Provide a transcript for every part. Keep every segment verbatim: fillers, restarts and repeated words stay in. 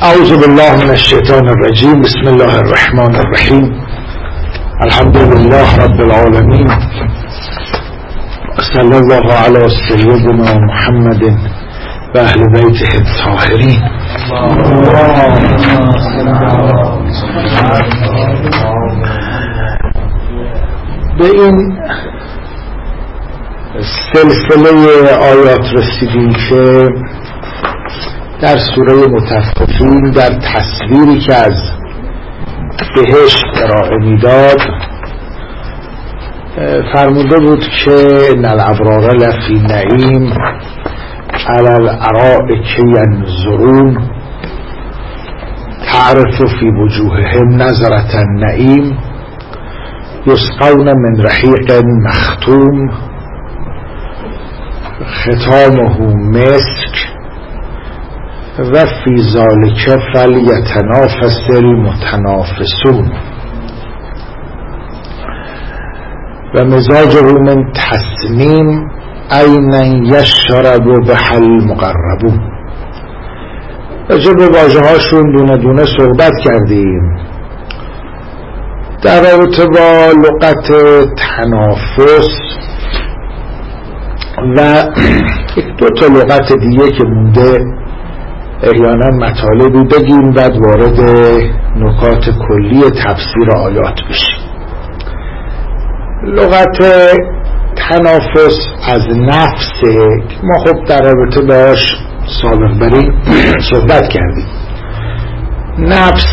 اعوذ بالله من الشیطان الرجیم. بسم الله الرحمن الرحیم. الحمد لله رب العالمین. صلی الله علی سیدنا محمد و اهل بیته الطاهرین. به این سلسله آیات رسیدیم که در سوره مطففین در تصویری که از بهشت ارائه میداد فرموده بود که ان الابرار لفی نعیم علی الارائک ینظرون تعرف فی وجوههم نظرة النعیم یسقون من رحیق مختوم ختامه مسک و فی ذالک فلیتنافس المتنافسون و مزاجه من تسنیم عینا یشرب بها المقربون. راجع به واژه هاشون دونه دونه صحبت کردیم. در رابطه با لغت تنافس و یک دو تا لغت دیگه که مونده احیانا مطالبی بگیم بعد وارد نکات کلی تفسیر آیات بشیم. لغت تنافس از نفسه ما خب در رابطه باش سابق بریم صحبت کردیم. نفس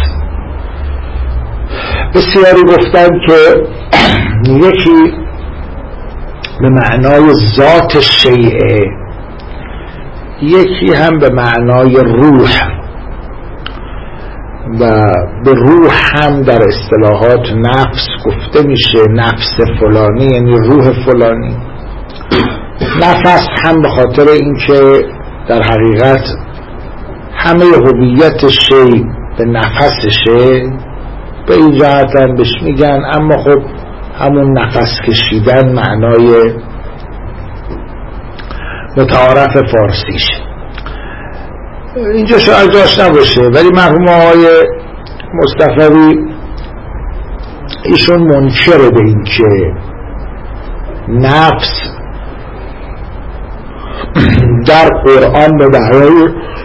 بسیاری گفتن که یکی به معنای ذات شیء، یکی هم به معنای روح و به روح هم در اصطلاحات نفس گفته میشه. نفس فلانی یعنی روح فلانی. نفس هم به خاطر اینکه در حقیقت همه هویت شی به نفسشه به این جهت هم بهش میگن، اما خب همون نفس کشیدن معنای متعارف فارسیش. اینجا شاید جاش نباشه ولی مرحوم آقای مصطفی ایشون منکره به این که نفس در قرآن به معنای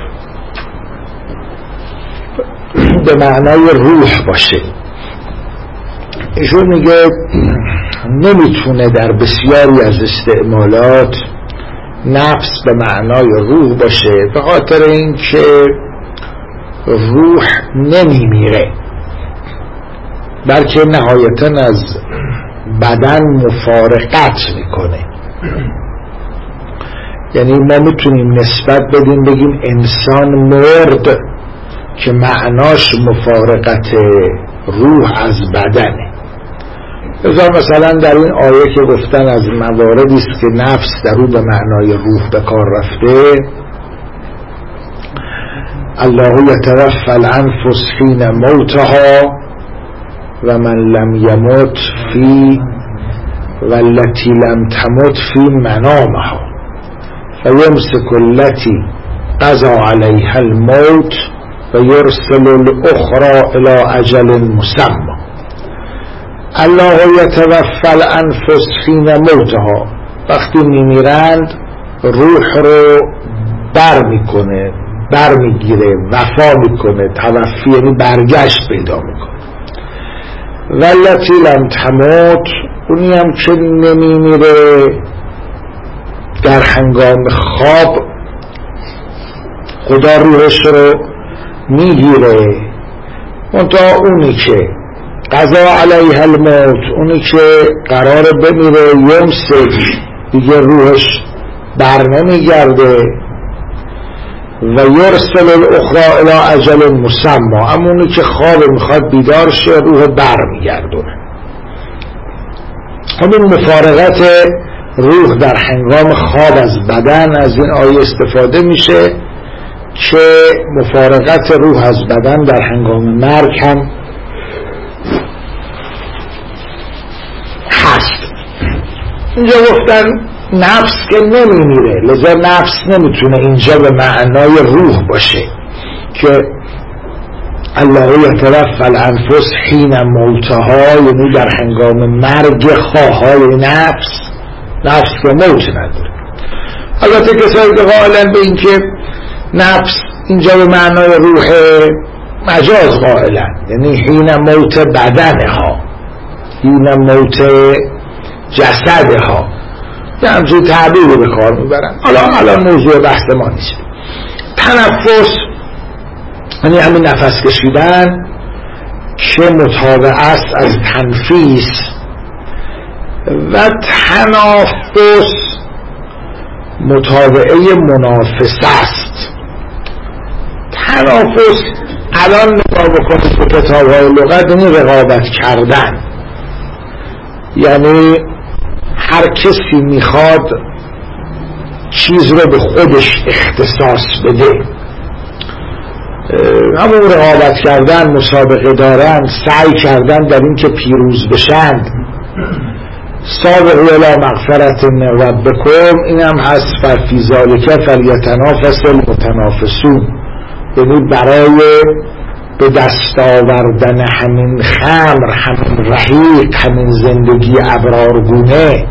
به معنای روح باشه. ایشون میگه نمیتونه در بسیاری از استعمالات نفس به معنای روح باشه، به خاطر اینکه روح نمیمیره بلکه نهایتاً از بدن مفارقت میکنه. یعنی ما میتونیم نسبت بدیم بگیم انسان مرد که معناش مفارقت روح از بدنه. مثلا در این آیه که گفتن از مواردی است که نفس در او به معنای روح به کار رفته، الله یتوفی الانفس حین موتها و من لم یمت فی والتی لم تمت فی منامها فیمسک التی قضی علیها الموت و یرسل الاخرى الی اجل مسمى. الله یتوفی الانفس حین موتها، وقتی میمیرند روح رو بر میکنه، بر میگیره، وفا میکنه. توفی یعنی برگشت پیدا میکنه. والتی لم تموت، اونی هم که نمیمیره در هنگام خواب خدا روحش رو میگیره. منتها اونی که قضا علیها الموت، اونی که قرار بمیره یمسک، دیگه روحش بر نمیگرده. و یرسل الاخرى الی اجل مسمى، اما اونی که خواب میخواد بیدار شه روح بر میگردونه. همین مفارقت روح در هنگام خواب از بدن از این آیه استفاده میشه که مفارقت روح از بدن در هنگام مرگ هم هست. اینجا گفتن نفس که نمیمیره، لذا نفس نمیتونه اینجا به معنای روح باشه که الله یتوفی الانفس حین موتها، یعنی در هنگام مرگ خواهای نفس، نفس که موت نداره. البته کسایی که قائلن به این که نفس اینجا به معنای روح مجاز قائلن، یعنی حین موت بدنها، حین موت جسدها، یه همچون تعبیر به کار میبرن. حالا الان موضوع بحث ما نیست. تنفس یعنی همین نفس کشیدن که متابع است از تنفیس، و تنافس متابعه منافسه است. تنافس الان نگاه بکنید به کتاب‌های لغت یعنی رقابت کردن، یعنی هر کسی میخواد چیز رو به خودش اختصاص بده، همون رقابت کردن، مسابقه دارن، سعی کردن در این که پیروز بشند. سابقوا الی مغفرة من ربکم، این هم هست فی ذلک فلیتنافس المتنافسون، یعنی برای به دست آوردن همین خمر، همین رحیق، همین زندگی ابرارگونه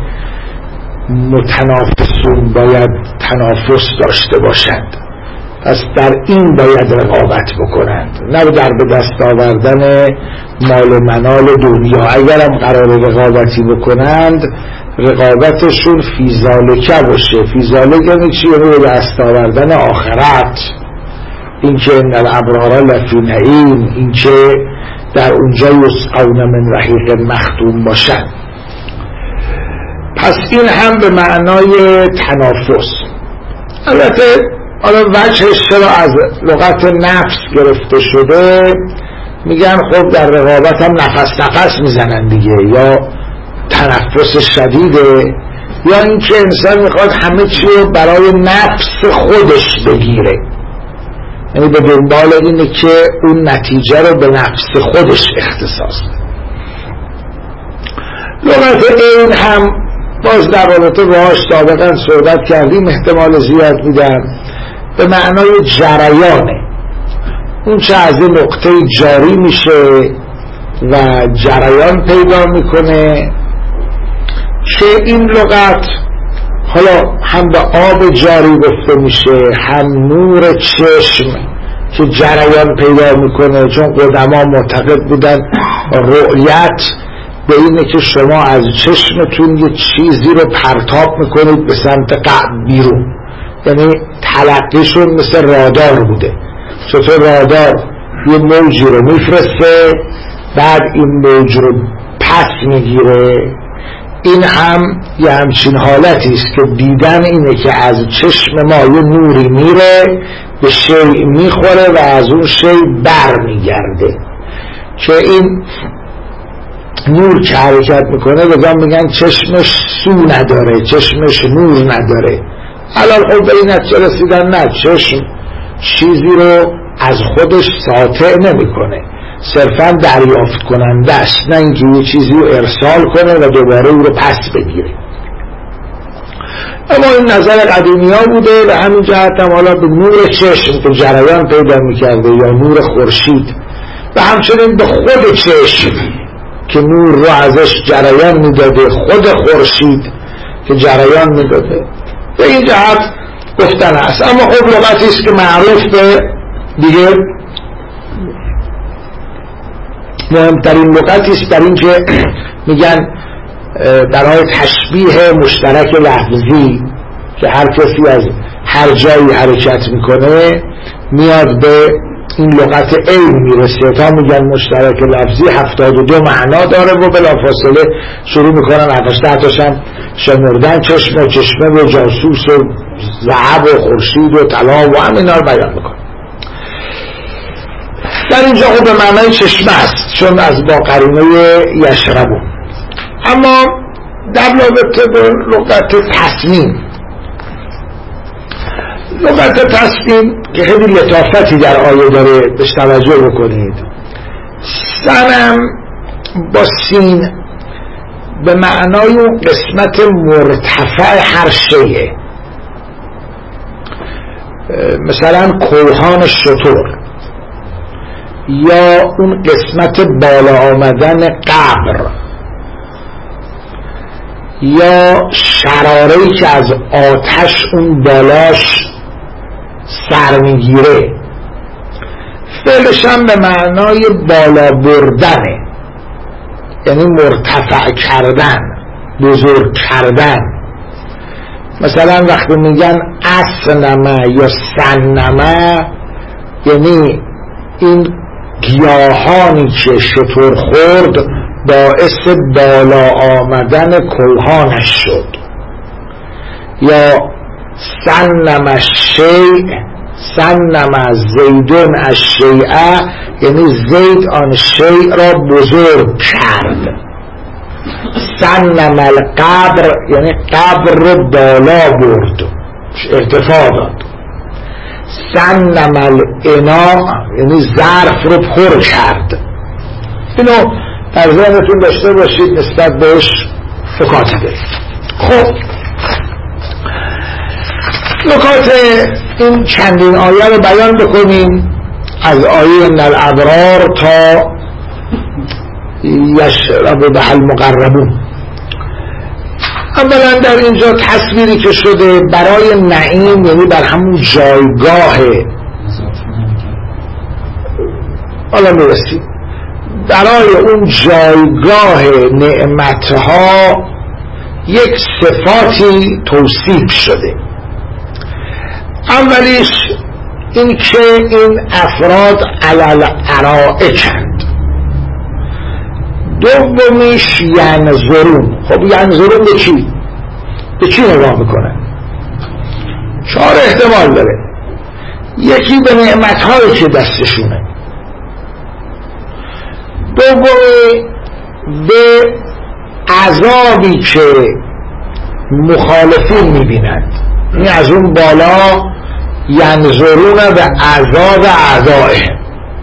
متنافسون باید تنافس داشته باشند. پس در این باید رقابت بکنند، نه در به دست آوردن مال و منال دنیا. اگرم قرار رقابتی بکنند رقابتشون فی ذالکه باشه. فی ذالکه یعنی چی؟ یعنی به دست آوردن آخرت، این که ان الابرار لفی نعیم، این که در اونجا یسقون من رحیق مختوم باشند. پس این هم به معنای تنافس. البته حالا وجهش چرا از لغت نفس گرفته شده، میگن خب در رقابت هم نفس نفس میزنن دیگه، یا تنفس شدیده، یا اینکه انسان میخواد همه چی رو برای نفس خودش بگیره، یعنی به دنبال اینه که اون نتیجه رو به نفس خودش اختصاص بده. لغت این هم باز در رابطه باهاش سابقا صحبت کردیم، احتمال زیاد میدن به معنای جریانه، اون چه از این نقطه جاری میشه و جریان پیدا میکنه، که این لغت حالا هم به آب جاری گفته میشه، هم نور چشم که جریان پیدا میکنه، چون قدما معتقد بودن رؤیت به اینه که شما از چشمتون یه چیزی رو پرتاب میکنید به سمت قلب بیرون، یعنی تلقیشون مثل رادار بوده. چطور رادار یه موجی رو میفرسته، بعد این موج رو پس میگیره، این هم یه همچین حالتی است که دیدن اینه که از چشم ما یه نوری میره به شیء میخوره و از اون شیء بر میگرده، که این نور که حرکت میکنه بگم میگن چشمش سو نداره، چشمش نور نداره. الان خود به این نتیجه رسیدن نه، چشم چیزی رو از خودش ساطع نمیکنه، صرفا دریافت کننده است، نه اینکه یه چیزی رو ارسال کنه و دوباره او رو پس بگیره. اما این نظر قدیمی ها بوده و همین جهت هم حالا به نور چشم که جریان پیدا میکرده یا نور خورشید، و همچنین به خود چشم که نور رو ازش جریان میداده، خود خورشید که جریان میداده، به این جهت گفتن هست. اما خب لغتی است که معروف به دیگه مهمترین لغتی است در این که میگن برای تشبیه مشترک لفظی، که هر کسی از هر جایی حرکت میکنه میاد به این لغت علم میرسه، تا میگن مشترک لفظی هفتاد و دو معنا داره و بلافاصله شروع میکنن هفتاد تاشم شمردن، چشم و چشمه و جاسوس و ذهب و خورشید و طلا و هم اینا رو بیان میکنن. در اینجا خود به معنای چشمه است، چون از با قرینه یشربون. اما در رابطه به لغت تصمیم، لغت تصمیم که خیلی لطافتی در آیه داره بهش توجه بکنید. صنم با سین به معنای اون قسمت مرتفع هر شیء، مثلا کوهان شتر یا اون قسمت بالا آمدن قبر یا شراره‌ای که از آتش اون بالاش سر میگیره. فعلش هم به معنای بالا بردنه، یعنی مرتفع کردن، بزرگ کردن. مثلا وقتی میگن اسنمه یا سنمه، یعنی این گیاهانی که شتر خورد باعث بالا آمدن کوهانش شد. یا سنم الشیء، سنم زیدون الشیء، یعنی زید آن شیء را بزرگ کرد. سنم القبر، یعنی قبر رو بالا برد، ارتفاع داد. سنم الاناء، یعنی ظرف رو پر کرد. اینو در ذهنتون داشته باشید نسبت بهش نکات دارید. خب نکات این چندین آیه رو بیان بکنیم، از آیه ان الابرار تا یشرب بها المقربون. اولا در اینجا تصویری که شده برای نعیم، یعنی بر همون جایگاه، حالا میرسیم برای اون جایگاه نعمتها یک صفاتی توصیف شده. اولیش این که این افراد علل ارائکند. دومیش ینظرون. خب ینظرون به چی؟ به چی نگاه میکنن؟ چهار احتمال داره. یکی به نعمتهایی که دستشونه، دومی به عذابی که مخالفین میبینند، این از اون بالا ینظرون به عذاب اعدائه.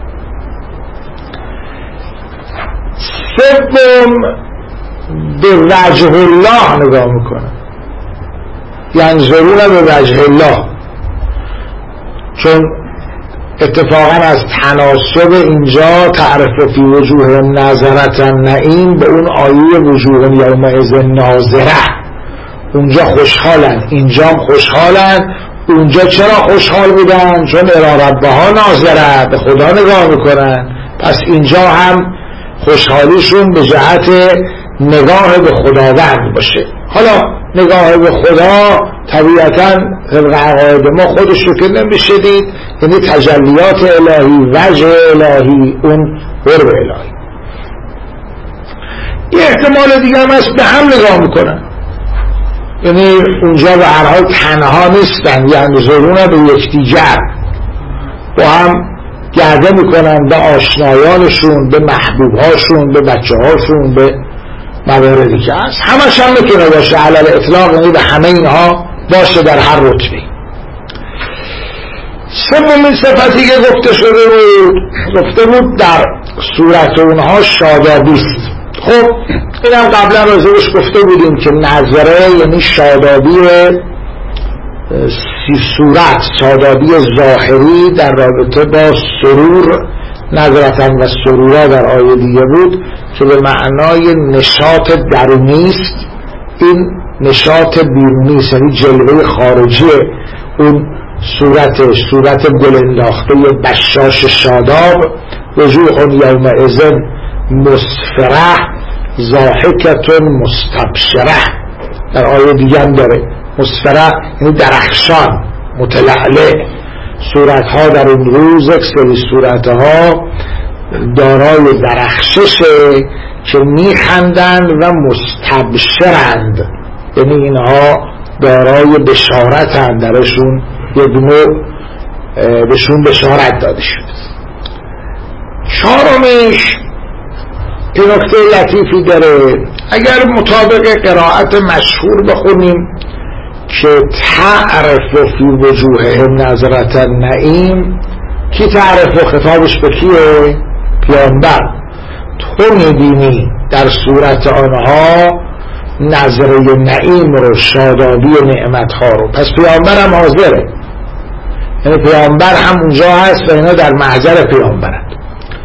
سوم به وجه الله نگاه میکنن، ینظرون به وجه الله، چون اتفاقا از تناسب اینجا تعرف فی وجوه نظرت النعیم به اون آیه وجوه یومئذ ناظره، اونجا خوشحالن اینجا خوشحالن. اونجا چرا خوشحال بودن؟ چون الی ربها ناظره، به خدا نگاه میکنن. پس اینجا هم خوشحالیشون به جهت نگاه به خداوند باشه. حالا نگاه به خدا طبیعتاً طبق عقاید ما خودش رو که نمیشه دید، یعنی تجلیات الهی، وجه الهی، اون قرب الهی. یه احتمال دیگه هم هست به هم نگاه میکنن، یعنی اونجا به هر حال تنها نیستن، یعنی ضرورن به یکدیگر با هم گرده میکنن، به آشنایانشون، به محبوبهاشون، به بچه هاشون، به مواردی که هست. همش هم میتونه باشه علل اطلاق، یعنی به همه اینها باشه در هر رتبه. سومین صفتی که گفته شده بود، گفته بود در صورت اونها شادابی است. خب اینم قبلا راجعش گفته بودیم که نظره یعنی شادابی سی صورت، شادابی ظاهری در رابطه با سرور، نظرتاً و سرورا در آیه دیگه بود که به معنای نشاط درونی است. این نشاط بیرونی است، یعنی جلوه خارجی اون صورتش، صورت گل انداخته بشاش شاداب. وجوه یومئذ مسفره ضاحکة مستبشره، در آیه دیگه هم داره مسفره یعنی درخشان، متلعلع. صورتها در اون روز یک سری صورتها دارای درخششه که میخندند و مستبشرند، یعنی اینها دارای بشارتند، درشون یک نوع بهشون بشارت داده شده. چهارمیش این نکته لطیفی داره، اگر مطابق قرائت مشهور بخونیم که تعرف فی وجوههم نظرة النعیم، کی تعرف و خطابش به کیه؟ پیامبر. تو میبینی در صورت آنها نظره نعیم رو، شادابی نعمتها رو. پس پیامبر هم حاضره، یعنی پیامبر هم اونجا هست و اینا در محضر پیامبرند.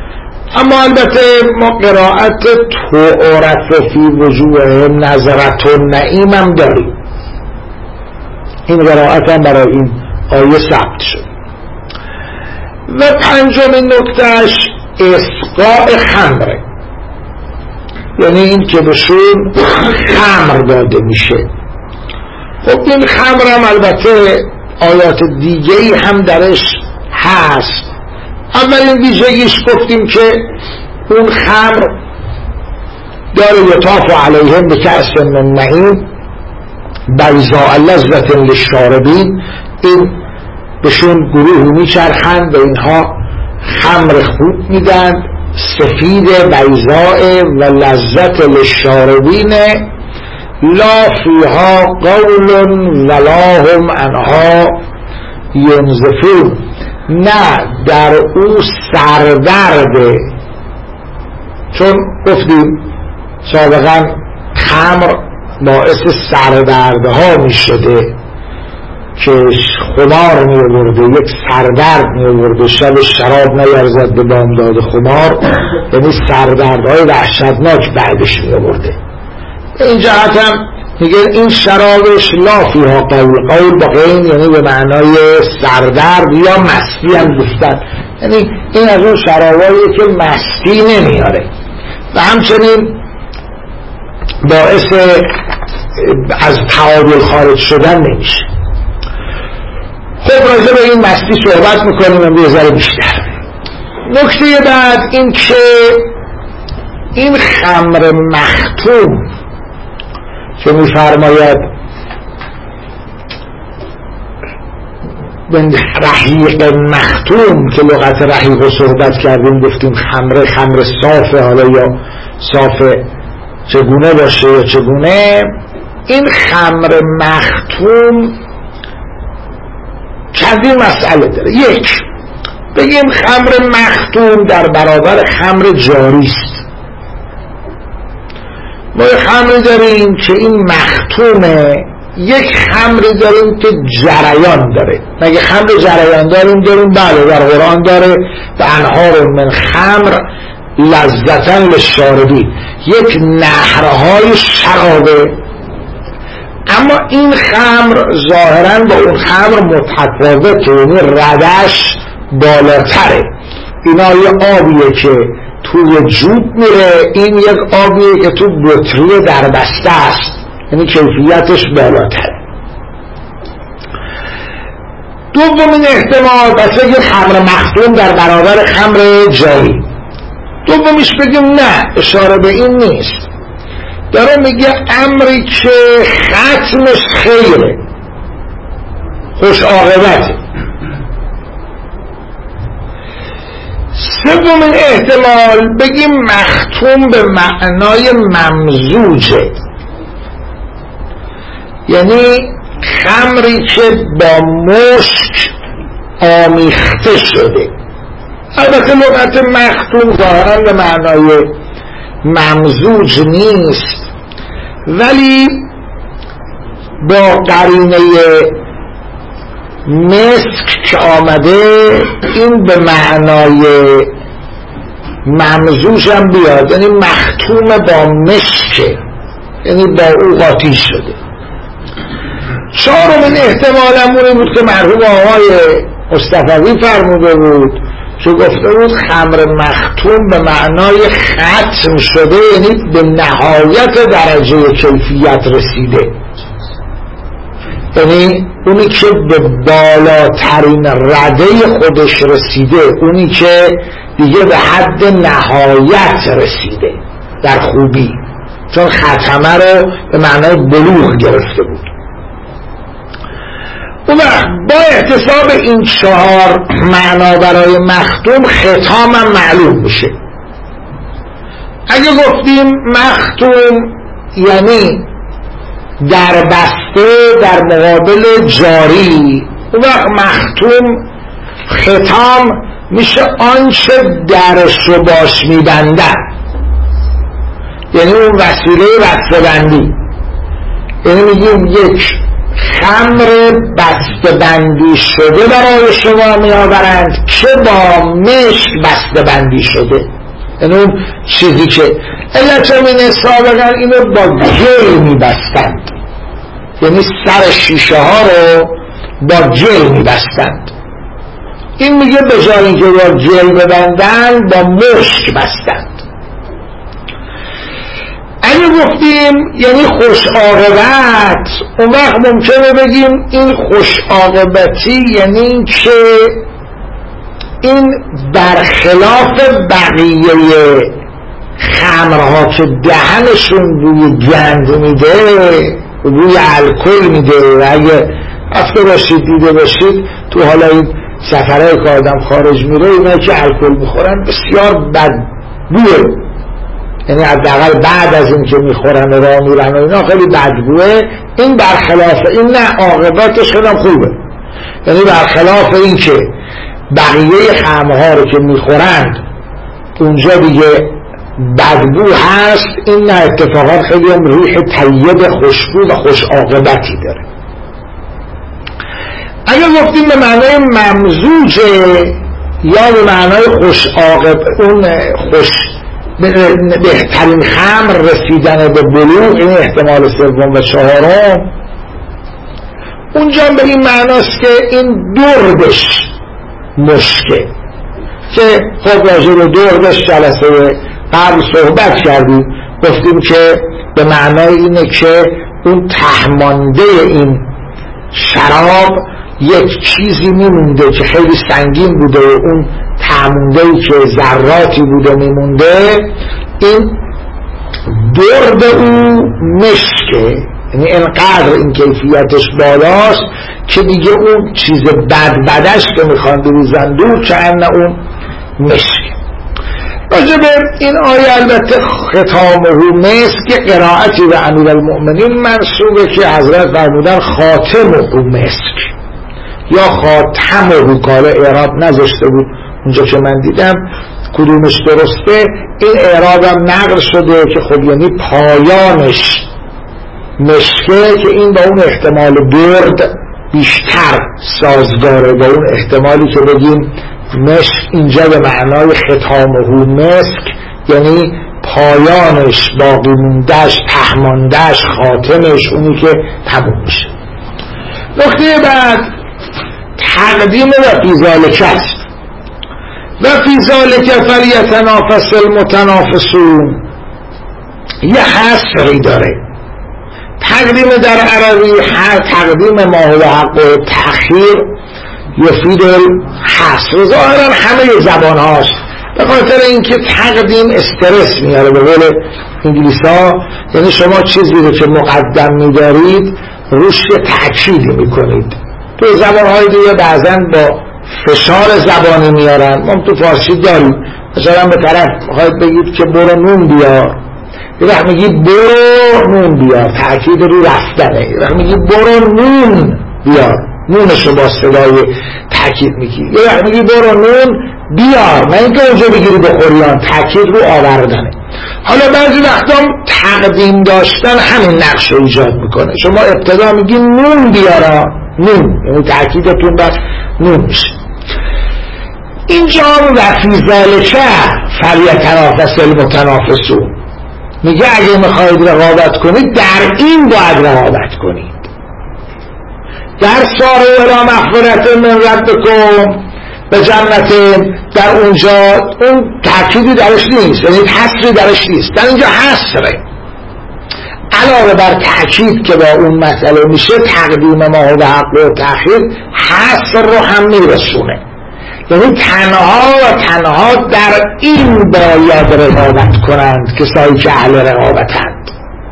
اما البته ما قرائت تعرف فی وجوههم نظرة النعیم هم داریم، این قرائت هم برای این آیه ثبت شد. و پنجمین نکتهش اسقاء خمره، یعنی این که بهشون خمر داده میشه. خب این خمر هم البته آیات دیگه‌ای هم درش هست. اولین ویژگیش گفتیم که اون خمر داره یطاف علیهم بکأس من معین بیضاء لذة للشاربین، این بهشون گروه میچرخند و اینها خمر خوب میدن سفید بیضاء و لذت للشاربین لا فیها قول ولا هم عنها ینزفون، نه در او سردرده. چون گفتیم سابقا خمر باعث سردردها می شده که خمار می آورده، یک سردرد می آورده، شب شراب نیارزد به بامداد خمار، یعنی سردردهای وحشتناک بعدش می آورده. این جهت هم میگه این شرابش لا فیها قول، قول با غین یعنی به معنای سردرد یا مستی هم گفتن، یعنی این از اون شرابایی که مستی نمیاره و همچنین باعث از تعادل خارج شدن نمیشه. خب راجع به این مستی صحبت میکنیم هم یه ذره بیشتر. نکته بعد این که این خمر مختوم که میفرماید رحیق مختوم که لغت رحیق رو صحبت کردیم، گفتیم خمر خمر صافه، حالا یا صافه چگونه باشه یا چگونه، این خمر مختوم چندین مسئله داره. یک، بگیم خمر مختوم در برابر خمر جاری است. ما یک خمر داریم که این مختومه، یک خمر داریم که جریان داره. مگه خمر جریان داریم؟ داریم بله، در قرآن داره و انهار من خمر لذتن للشاربین، یک نهرهای شرابه. اما این خمر ظاهرا با اون خمر متفاوته، یعنی ردش بالاتره. اینا یه آبیه که توی جوب میره، این یک آبیه که تو بطری در بسته است، یعنی کیفیتش بالاتره. دومین احتمال بس بگیم خمر مختوم در برابر خمر جاری. دومیش بگیم نه، اشاره به این نیست، داره میگه امری که ختمش خیره، خوش عاقبته. سومین احتمال بگیم مختوم به معنای ممزوجه، یعنی خمری که با مشک آمیخته شده. البته لغت مختوم ظاهرا به معنای ممزوج نیست، ولی با قرینه مسک که آمده این به معنای ممزوج هم بیاد، یعنی مختوم با مسکه، یعنی با او قاطی شده. چهارمین احتمال همونی بود که مرحوم آقای مصطفوی فرموده بود که گفته بود خمر مختوم به معنای ختم شده، یعنی به نهایت درجه کیفیت رسیده، یعنی اونی که به بالاترین رده خودش رسیده، اونی که دیگه به حد نهایت رسیده در خوبی، چون ختمه رو به معنای بلوغ گرفته بود. اون با احتساب این چهار معنا برای مختوم ختام هم معلوم میشه. اگه گفتیم مختوم یعنی در بسته در مقابل جاری، اون وقت مختوم ختام میشه آنچه درش رو باش میبندن، یعنی اون وسیله بسته‌بندی. یعنی میگیم یک خمر بسته‌بندی شده برای شما میآورند که با مشک بسته‌بندی شده. یعنی اون چیزی که علت اینه سابقا اینو با گل میبستند، یعنی سر شیشه ها رو با گل میبستند. این میگه به جای اینکه با گل ببندن با مشک بستند. اگه گفتیم یعنی خوش عاقبت، اون وقت ممکنه بگیم این خوش عاقبتی یعنی این که این برخلاف بقیه خمرها که دهنشون بوی گند میده، بوی الکل میده، و اگه رفته باشید دیده باشید تو حالا این سفرهای که آدم خارج میره اینا که الکل میخورن بسیار بدبوه، یعنی حداقل بعد از این که میخورن و راه میرن و اینا خیلی بدبوه. این برخلاف این نه، عاقبتش خیلی خوبه، یعنی برخلاف این که بقیه خمرها رو که میخورند اونجا دیگه بدبو هست، این نه، اتفاقات خیلی هم ریح طیب خوشبو و خوش عاقبتی داره. اگر گفتیم به معنای ممزوجه یا به معنای خوش عاقب، اون خوش بهترین خمر رسیدن به بلوغ، این احتمال سوم و چهارم، اونجا به این معناست که این دردش مشکه، که خب راجع به دردش جلسه قبل صحبت کردیم، گفتیم که به معنای اینه که اون تهمانده این شراب یک چیزی میمونده که خیلی سنگین بوده و اون تهموندهی که ذراتی بوده میمونده، این درد او مشکه، یعنی انقدر این کیفیتش بالاست که دیگه اون چیز بد بدش که میخوان بریزن دور، که انه اون مشکه. راجبه این آیه البته ختامه مسک قرائتی و امیرالمؤمنین منصوبه که حضرت فرمودن خاتمه مسک یا خاتمه، کاله اعراب نذاشته بود اونجا که من دیدم کدومش درسته. این اعراب هم نقل شده که خب یعنی پایانش مشکه، که این با اون احتمال درد بیشتر سازگاره، با اون احتمالی که بگیم مشک اینجا به معنای ختامه مسک، یعنی پایانش، باقی موندهش، تهماندهش، خاتمش، اونی که تموم میشه. نکته بعد تقدیم و فی ذالک است. و فی ذالک فلیتنافس المتنافسون، یه حصری داره. تقدیم در عربی تقدیم ما هو حق و تأخیر یفید الحصر، ظاهرا همه زبان هاست، به خاطر اینکه تقدیم استرس میاره به قول انگلیس ها، یعنی شما چیزی رو که مقدم میدارید روش تأکید میکنید. تو زبان های دیگه بعضا با فشار زبانی میارن، ما تو فارسی داریم، مثلا به طرف خواهید بگید که برو نون بیار، یه وقت میگی برو نون بیار، تأکید رو رفتنه. یه وقت میگی برو نون بیار، نونشو با صدای تأکید میگی. یه وقت میگی برو نون بیار، نه اینکه اونجا بگیری بخوریان، تأکید رو آوردنه. حالا بعضی وقتا تقدیم داشتن همین نقش رو ایجاد میکنه. شما ابتدا میگی نون بیارا، نون، یعنی تأکیدتون بر نون میشه. اینجا و فی ذالک فلیتنافس المتنافسون، میگه اگه میخواید رقابت کنید در این باید رقابت کنید. در ساروا الی مغفرة من ربکم به جنت، در اونجا اون تأکیدی درش نیست، یعنی حصری درش نیست، در اینجا حصره. علاوه بر تأکید که با اون مسئله میشه، تقدیم ما هو حق و تأخیر حصر رو هم میرسونه، یعنی تنها و تنها در این باید رقابت کنند کسایی که اهل رقابتند.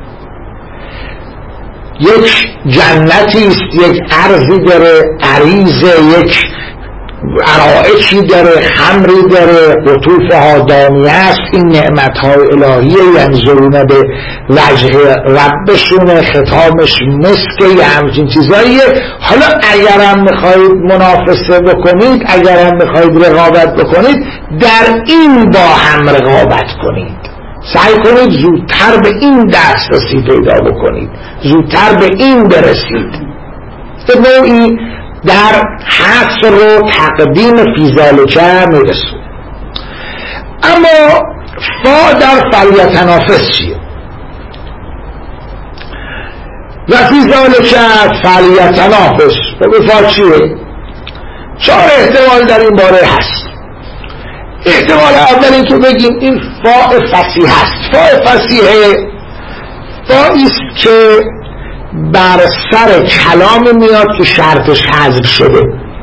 یک جنتی است، یک ارضی داره، عریضه، یک عرائشی داره، خمری داره، قطوفها دانیه است، این نعمتهای الهیه، ینظرون به وجه ربشون، ختامش مسکه، یه همچین چیزاییه. حالا اگرم میخواید منافسه بکنید، اگرم میخواید رقابت بکنید، در این با هم رقابت کنید، سعی کنید زودتر به این دسترسی پیدا بکنید، زودتر به این برسید. به نوعی در حصر رو تقدیم فی ذالک میرسون. اما فا در فلیتنافس چیه؟ و فی ذالک فلیتنافس و فا چیه؟ چهار احتمال در این باره هست. احتمال اول این که بگیم این فاء فصیح هست. فاء فصیح فا'iست که بر سر کلام میاد که شرطش حذف شده.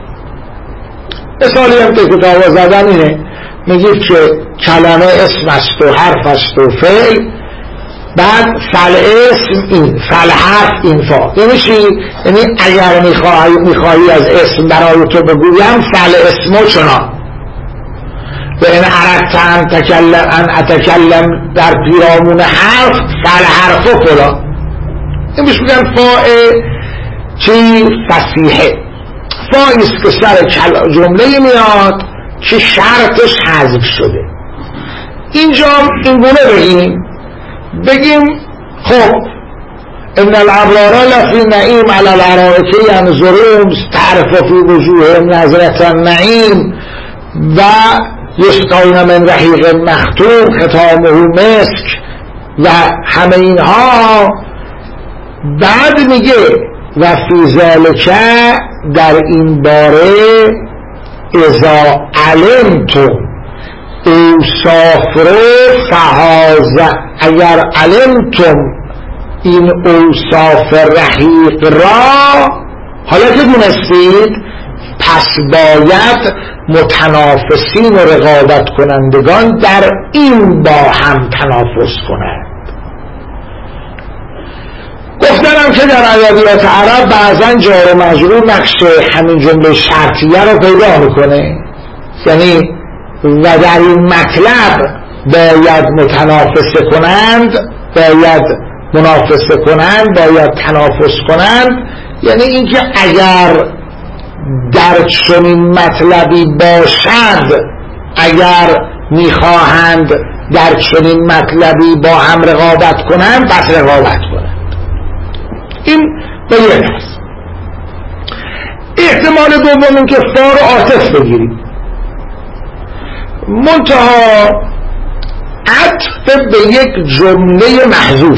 مثالی هم که کتاب زدن اینه، میگید که کلمه اسم است و حرف است و فعل، بعد فل اسم این، فل حرف این فا. یعنی چی؟ یعنی اگر میخواهی میخواهی از اسم برای تو بگویم فل اسمو چنان و این اردت ان تکلم ان اتکلم در پیرامون حرف فل حرفو فلا. این بهش میگن فاء چی؟ فصیحه. فایست که سر جمله میاد که شرطش حذف شده. اینجا این گونه بگیم بگیم خب ان الابرار لفی نعیم علی الارائک ینظرون تعرف فی وجوههم نظرة النعیم و یسقون من رحیق مختوم ختامه مسک و همه اینها. بعد میگه و فی ذالک در این باره اذا علمتم اوصاف رو فهذا، اگر علمتم این اوصاف رحیق را حالا که دونستید پس باید متنافسین و رقابت کنندگان در این با هم تنافس کنند. گفتنم که در ادبیات عرب بعضا جار و مجرور نقش همین جمله شرطیه رو پیدا میکنه، یعنی و در این مطلب باید متنافسه کنند، باید منافسه کنند، باید تنافس کنند. یعنی اینکه اگر در چنین مطلبی باشد، اگر میخواهند در چنین مطلبی با هم رقابت کنند پس رقابت کنند. این به یک هست. احتمال دوم این که فا رو عاطف بگیریم، منتها عطف به یک جمله محذوف.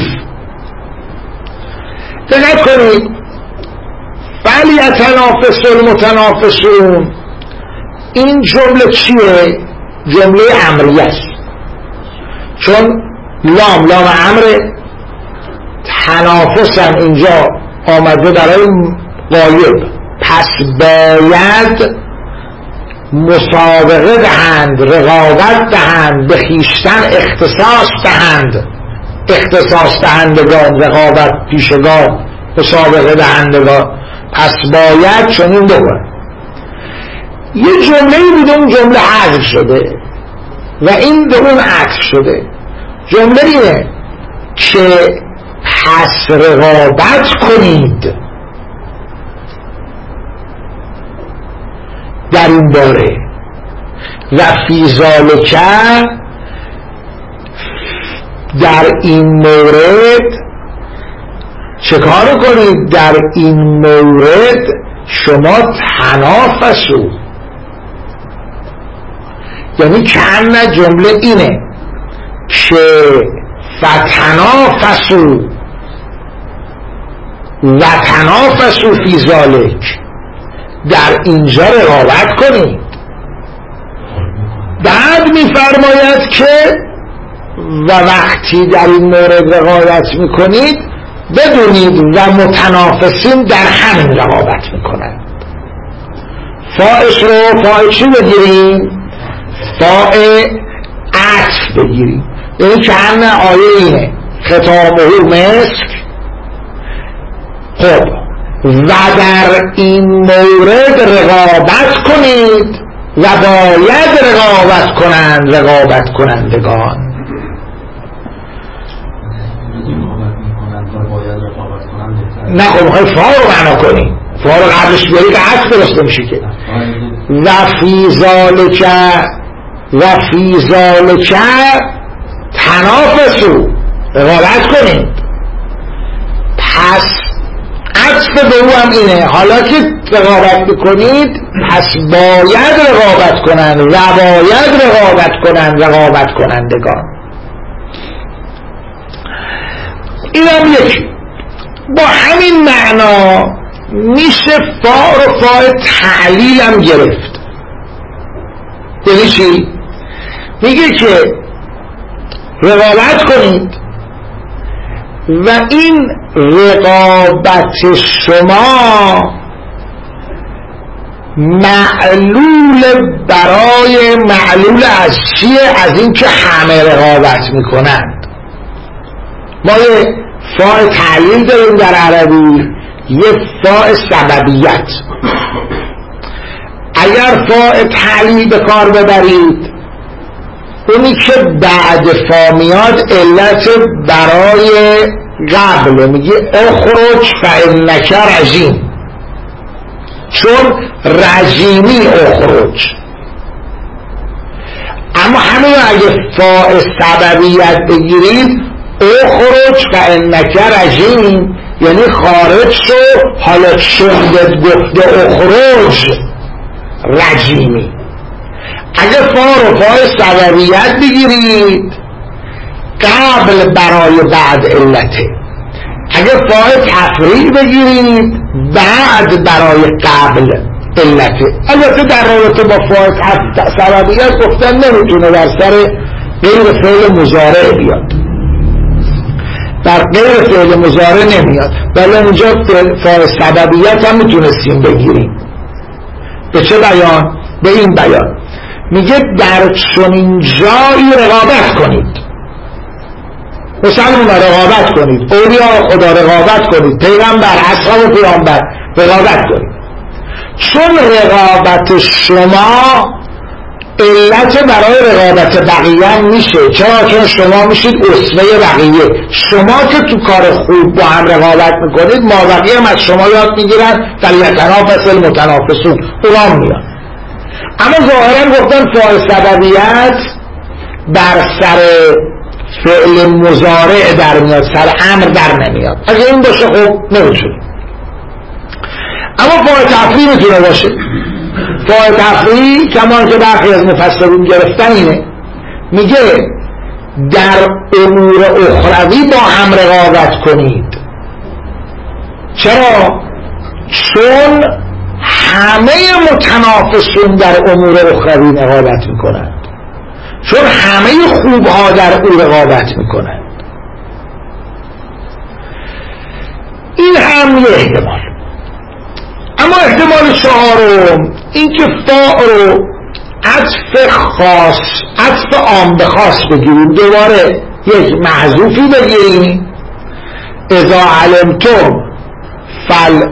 دقت کنید فلیتنافس المتنافسون، این جمله چیه؟ جمله امریه است، چون لام لام امره، تنافس هم اینجا آمده برای غایب، پس باید مسابقه دهند، رقابت دهند، به خویشتن اختصاص دهند. اختصاص دهندگان، رقابت پیشگان، مسابقه دهندگان، پس باید چنین بکنند. یه جمله‌ای بوده اون جمله حذف شده و این به اون عطف شده. جمله اینه که پس رقابت کنید در این باره و فی ذالک، در این مورد چه کار کنید؟ در این مورد شما تنافسو، یعنی کأن جمله اینه که فتنافسو و تنافسو فی ذالک، در اینجا رقابت کنید. بعد میفرماید که و وقتی در این مورد رقابت میکنید بدونید و متنافسین در همین رقابت میکنند. فاعش رو فاعل چی بگیریم؟ فاعل عطف بگیریم. یعنی که همه آیه اینه ختامه مسک. خب و در این مورد رقابت کنید و باید رقابت کنند رقابت کنندگان. نه خب میخوای فا رو معنا کنی، فا رو قبلش بیاری که عطف درسته میشه که و فی ذالک و فی ذالک تنافسو، رقابت کنید. پس عطف به او هم اینه، حالا که رقابت بکنید پس باید رقابت کنند و باید رقابت کنند رقابت کنندگان. این هم یک. با همین معنا میشه فا رو فا تعلیل هم گرفت. یعنی چی؟ میگه که رقابت کنید و این رقابت شما معلول برای معلول از چیه؟ از این که همه رقابت میکنند. ما یه فاء تعلیل داریم در عربی، یه فاء سببیت. اگر فاء تعلیل به کار ببرید، اونی که بعد فا میاد علت برای قبل، میگه اخرج فانک رجیم، چون رجیمی اخرج. اما همین اگه فاء سببیت بگیرید، اخرج فانک رجیم یعنی خارج شو، حالا چون گفته اخرج رجیمی. اگه فا رو فاء سببیت بگیرید، قبل برای بعد علته. اگه فاء تفریع بگیرید، بعد برای قبل علته. البته در رابطه با فاء سببیت گفتن نمیتونه در سر غیر فعل مضارع بیاد، در غیر فعل مضارع نمیاد، ولی اونجا فاء سببیت هم میتونستیم بگیریم. به چه بیان؟ به این بیان میگه در چنین جایی رقابت کنید. مسلمان رقابت کنید، اولیا خدا رقابت کنید، پیغمبر اصحاب پیغمبر رقابت کنید، چون رقابت شما علت برای رقابت بقیه هم میشه. چرا؟ چون شما میشید اسوه بقیه. شما که تو کار خوب با هم رقابت میکنید، ما بقیه هم از شما یاد میگیرن، فلیتنافس المتنافسون، اونام میاد. اما ظاهرا گفتن فاعل سببیت بر سر فعل مضارع در میاد، سر امر در نمیاد. اگه این باشه خب نمیتونه. اما فاعل تفریع میتونه باشه. فاعل تفریع کمان که برخی از مفسرین گرفتن اینه، میگه در امور اخروی با هم رقابت کنید. چرا؟ چون همه متنافسون در امور اخروی رقابت میکنند، چون همه خوبها در او رقابت میکنند. این هم یه احتمال. اما احتمال چهارم این که فا رو عطف خاص، عطف عام به خاص بگیریم، دوباره یک محذوفی بگیریم، اذا علمتم فل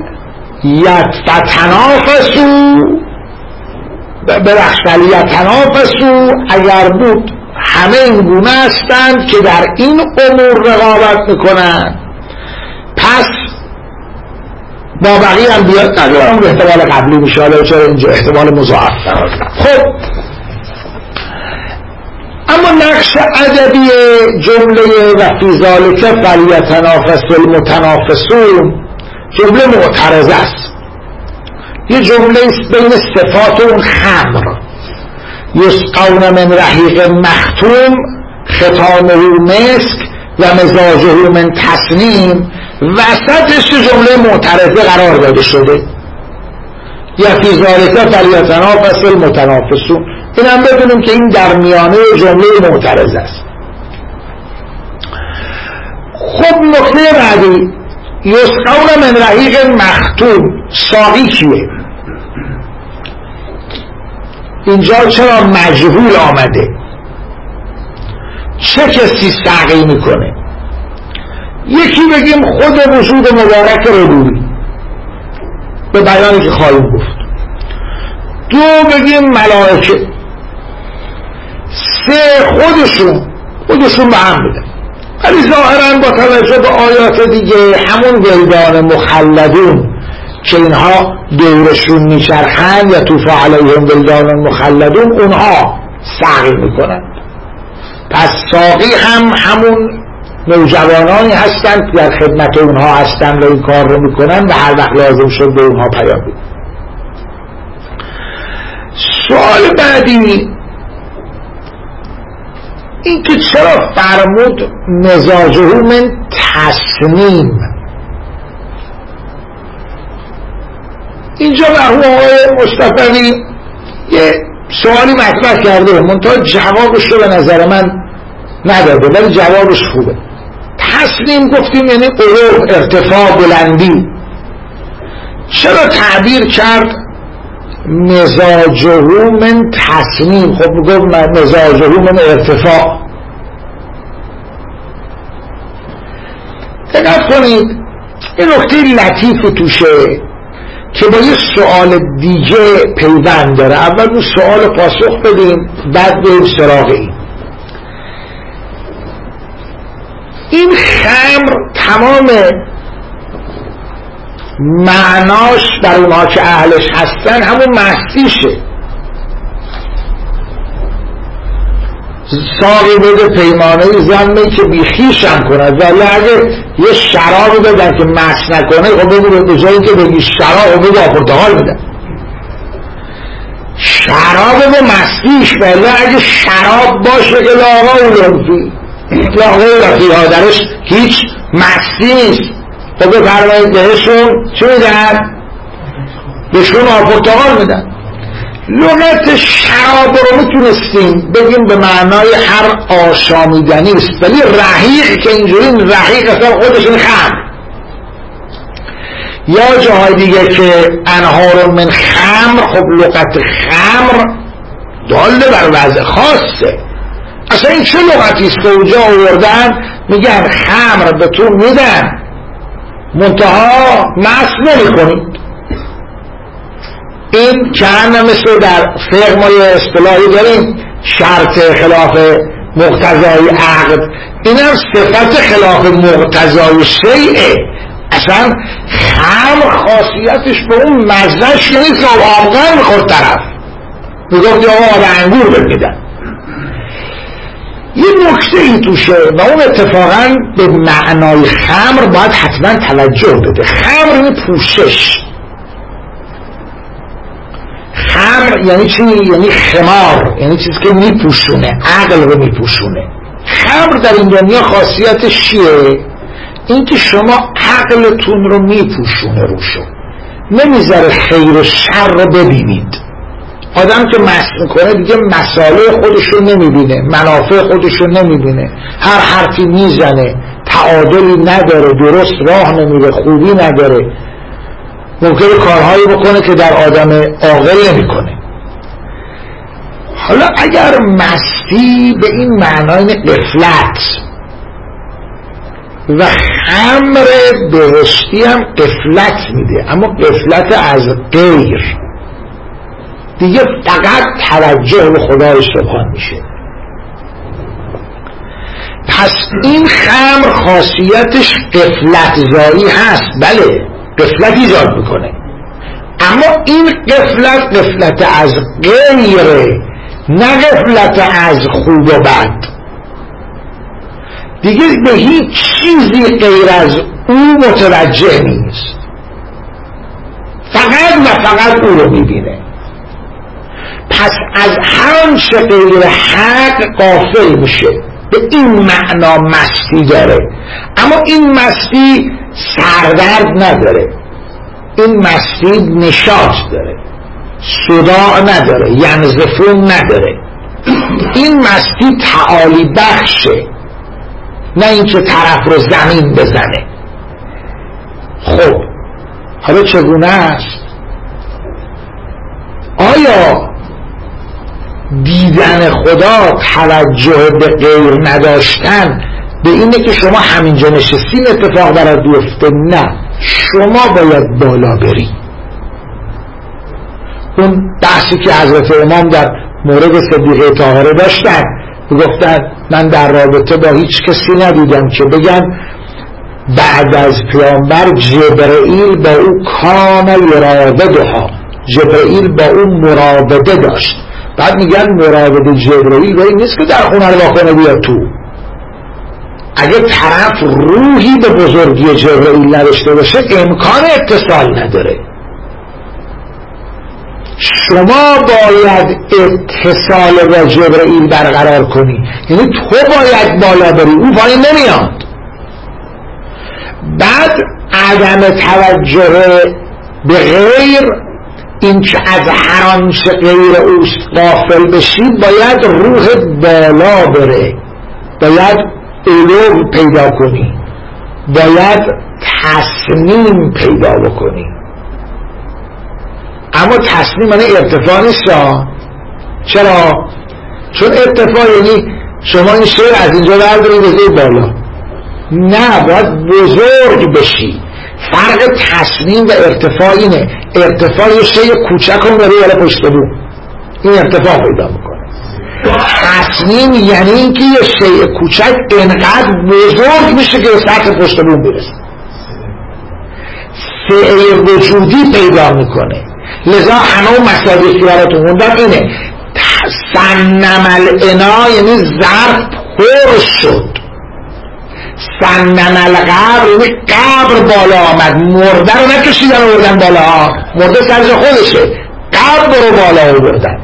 یتفتنافسو، ببخش فلیتنافسو، اگر بود همه این گونه هستند که در این امور رقابت میکنند، پس با بقیه هم بیاد. ندارم به احتمال قبلی میشه، حالا چرا اینجا احتمال مضاعف قرار دادم. خب اما نقش ادبی جمله و فی ذالک فلیتنافس المتنافسون جمله معترضه است. یه جمله است بین صفات اون خمر، یسقون من رحیق مختوم ختامه مسک و مزاجه من تسنیم، وسطش جمله معترضه قرار داده شده، یا فی ذالک فلیتنافس المتنافسون. این هم بدونیم که این در میانه جمله معترضه است. خب نکته بعدی، یسقون من رحیق مختوم، ساقی کیه؟ اینجا چرا مجهول آمده؟ چه کسی سقی میکنه؟ یکی بگیم خود وجود مبارک ربوبی به بیانی که خواهیم گفت، دو بگیم ملائکه، سه خودشون خودشون به هم بدن. ولی ظاهرا با توجه به آیات دیگه همون ولدان مخلدون که اینها دورشون میچرخند یا توف علیهم ولدان مخلدون، اونها سقی میکنند. پس ساقی هم همون نوجوانانی هستند که در خدمت اونها هستند و این کار رو میکنند و هر وقت لازم شد به اونها پیام بدن. سوال بعدی این که چرا فرمود مزاجه من تصنیم. اینجا مرحوم آقای مصطفی یه سوالی مطرح کرده، منتها جوابش رو به نظر من نداده، ولی جوابش خوبه. تصنیم گفتیم یعنی علو، ارتفاع، بلندی. چرا تعبیر کرد مزاجه من تصنیم؟ خب گفت مزاجه من ارتفاع. دقت کنید این نکته لطیفی توشه که با یه سوال دیگه پیوند داره. اول اون سوال پاسخ بدیم، بعد بریم سراغ این. این خمر تمام معناش در اونها که اهلش هستن همون مستیشه. ساقی بده پیمانه زنه که بیخیش هم کند، ولی اگه یه شراب بدن که مست نکنه، خب بگو به جایی که بگی شراب بگو پرتقال بدن، شراب به مستیش. ولی اگه شراب باشه که لاغا و لنفی لاغا و لنفی ها درش هیچ مستی نیست، خب بفرمایید بهشون چی میدن؟ بهشون پرتقال میدن. لغت شراب رو میتونستیم بگیم به معنای هر آشامیدنی است، ولی رحیق که اینجوری رحیق اصلا خودشون خمر، یا جاهای دیگه که انهار من خمر، خب لغت خمر داله بر وضع خاصه. اصلا این چه لغتی است که اونجا آوردن میگن خمر به تو میدن منتها مست نمی کنید. این چند مثل در فقه ما یه اصطلاحی داریم شرط خلاف مقتضای عقد، این هم صفت خلاف مقتضای شیعه. اصلا خمر خاصیتش به اون مزهش نیست که آبغن میخورد طرف میگفت یا آب انگور بمیدن. یه نکته ای توشه و اون اتفاقا به معنای خمر باید حتما توجه بده. خمر یعنی پوشش. خمر یعنی چی؟ یعنی خمار، یعنی چیزی که میپوشونه، عقل رو میپوشونه. خمر در این دنیا خاصیتش چیه؟ این که شما عقلتون رو میپوشونه روشو، نمیذاره خیر و شر رو ببینید. آدم که مست میکنه دیگه مسائل خودشو نمیبینه، منافع خودشو نمیبینه، هر حرفی میزنه، تعادلی نداره، درست راه نمیره، خوبی نداره، ممکنه کارهایی بکنه که در آدم عاقل نمیکنه. حالا اگر مستی به این معنای غفلت و خمر بهشتی هم غفلت میده، اما غفلت از غیر، دیگه فقط توجه به خدای سبحان میشه. پس این خمر خاصیتش غفلت زایی هست، بله غفلت ایجاد میکنه، اما این غفلت غفلت از غیره، نه غفلت از خوب و بد. دیگه به هیچ چیزی غیر از او متوجه نیست، فقط و فقط او رو میبینه. پس از هر آنچه غیر حق غافل میشه. به این معنا مستی داره، اما این مستی سردرد نداره، این مستی نشاط داره، صداع نداره، ینزفون نداره. این مستی تعالی بخشه، نه اینکه طرف رو زمین بزنه. خب حالا چگونه است؟ آیا دیدن خدا توجه به غیر نداشتن به اینه که شما همینجا نشستین اتفاق برات بیفته؟ نه، شما باید بالا بری. اون بحثی که حضرت امام در مورد صدیقه طاهره داشتن، گفتن من در رابطه با هیچ کسی ندیدم که بگن بعد از پیامبر جبرئیل با او کان یراودها، جبرئیل با او مراوده داشت. بعد میگن مراوده جبرئیل ولی نیست که در خونه رو واکنه بیاد تو. اگه طرف روحی به بزرگی جبرئیل نداشته باشه امکان اتصال نداره. شما باید اتصال با جبرئیل برقرار کنی، یعنی تو باید بالا بری، او پایین نمیاد. بعد عدم توجه به غیر، این که از هر آنچه غیر اوست غافل بشی، باید روح بالا بره، باید علو پیدا کنی، باید تصمیم پیدا بکنی. اما تصمیم معنی ارتفاع نیست. چرا؟ چون ارتفاع یعنی شما این شعر از اینجا برداری بذاری بالا. نه، باید بزرگ بشی. فرق تصمیم و ارتفاع اینه. ارتفاع یه شیء کوچک رو میبری بالا پشت بوم، این ارتفاع پیدا میکنه. تصمیم یعنی اینکه یه شیء کوچک انقدر بزرگ میشه که به سطح پشت بوم برسه، سعه وجودی پیدا میکنه. لذا همه اون مصادیقی براتون خوندم اینه: سنم العنا یعنی ظرف پر شد، سنم القبر یعنی قبر بالا آمد. مرده رو نکشیدن آوردن بالا، مرده سرش خودشه، قبر رو بالا آوردن.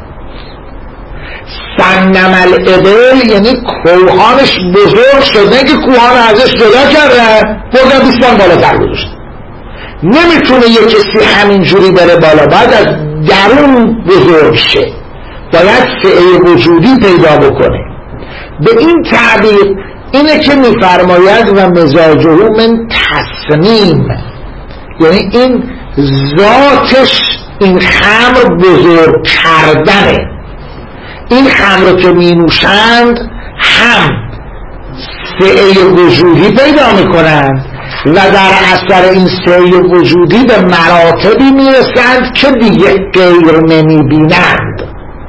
سنم الابل یعنی کوهانش بزرگ شد، نه که کوهان ازش جدا کرده بردن بیستان بالاتر گذاشت. نمیتونه یک کسی همینجوری بره بالا، باید از درون بزرگ شه، باید سعه وجودی پیدا بکنه. به این تعبیر اینه که میفرماید و مزاجه من تصمیم، یعنی این ذاتش این خمر بزرگ کردنه. این خمر که می نوشند هم سعه وجودی پیدا میکنند و در اثر این سعه وجودی به مراتبی میرسند که دیگه غیر نمیبینند.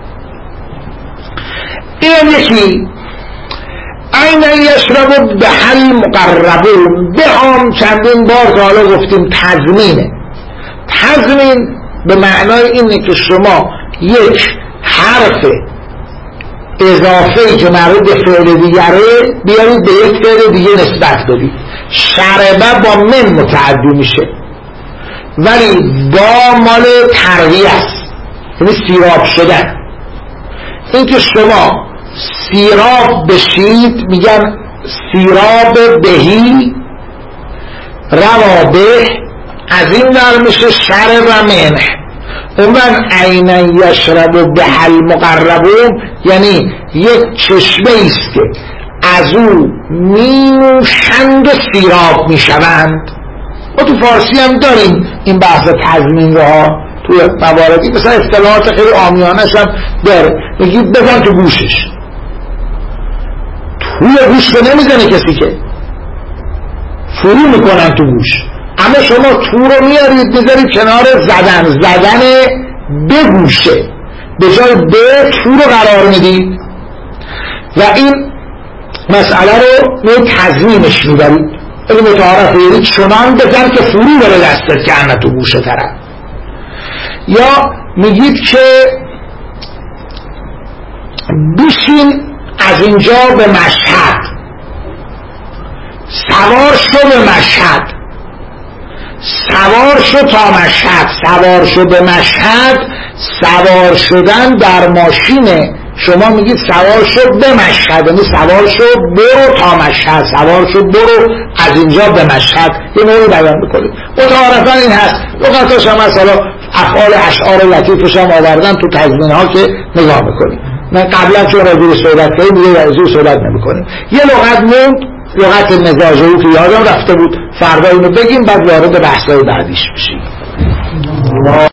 این یکی این یشرب به حل مقربون. به هم چندین بار که حالا گفتیم تضمینه. تضمین به معنای اینه که شما یک حرف اضافه‌ای که مربوط به فعل دیگره بیارید به یک فعل دیگه نسبت بدید. شربه با من متعدی میشه ولی با مال ترویه است، یعنی سیراب شدن. این که شما سیراب بشید میگن سیراب بهی روابه، از این در میشه شرب و منح. اون من عین یشرب به حل مقربون یعنی یک چشمه ایست که از او می نوشند و سیراب می شوند. ما تو فارسی هم داریم این بحث تضمین رو ها، توی مواردی مثلا اصطلاحات خیلی عامیانش هم داره، میگید بزن تو گوشش. توی گوش رو نمیزنه کسی که فرو میکنن تو گوش، اما شما تو رو میارید میذارید کنار زدن، زدن به گوشه به جای به تو رو قرار میدید و این مسئله رو می تضمینش میبرید. اگه متعارف یعنی چنان بزن که فرو بره دستت که انه تو گوشه طرف. یا میگید که بشین از اینجا به مشهد، سوار شو به مشهد، سوار شو تا مشهد. سوار شو به مشهد، سوار شدن در ماشینه. شما میگید سوار شو به مشهد، یعنی سوار شو برو تا مشهد، سوار شو برو از اینجا به مشهد. یه نوعی بیان بکنید. متعارفاً این هست. لغتاش هم مثلا افعال اشعار لطیفش هم آوردن تو تضمین ها که نگاه میکنید. من قبلا چون راجعش صحبت کردیم دیگه راجعش صحبت نمیکنیم. یه لغت موند، لغت مزاجه که یادم رفته بود، فردا اینو بگیم بعد وارد بحث‌های بعدیش بشیم.